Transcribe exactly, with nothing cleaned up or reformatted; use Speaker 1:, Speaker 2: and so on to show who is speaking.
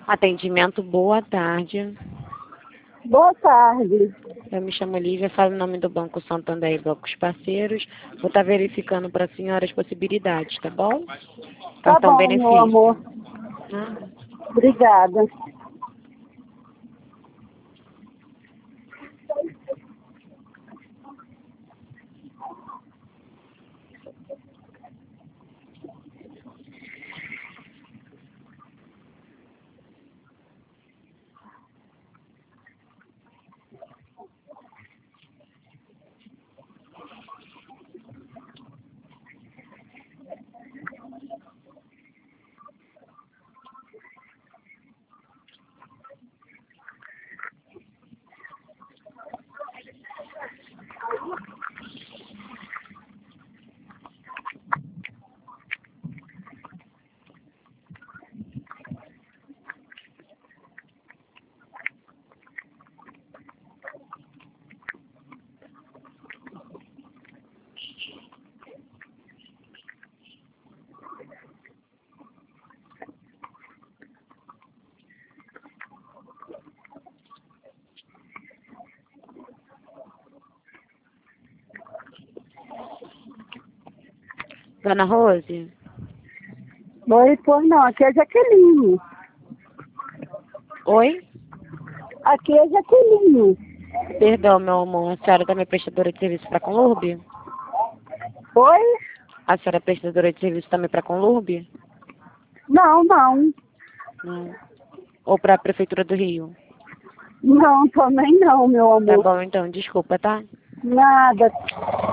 Speaker 1: Atendimento, boa tarde.
Speaker 2: Boa tarde.
Speaker 1: Eu me chamo Lívia, falo em nome do Banco Santander e Bancos Parceiros. Vou estar verificando para a senhora as possibilidades, tá bom?
Speaker 2: Tá
Speaker 1: Cartão
Speaker 2: bom, meu
Speaker 1: benefício.
Speaker 2: amor.
Speaker 1: Ah,
Speaker 2: Obrigada.
Speaker 1: Dona Rose?
Speaker 2: Oi, pois não, aqui é Jaqueline.
Speaker 1: Oi?
Speaker 2: Aqui é Jaqueline.
Speaker 1: Perdão, meu amor. A senhora também é prestadora de serviço para a Conlurb?
Speaker 2: Oi?
Speaker 1: A senhora é prestadora de serviço também para a Conlurb?
Speaker 2: Não, não.
Speaker 1: Não. Ou para a Prefeitura do Rio?
Speaker 2: Não, também não, meu
Speaker 1: Tá
Speaker 2: amor.
Speaker 1: bom, então. Desculpa, tá?
Speaker 2: Nada.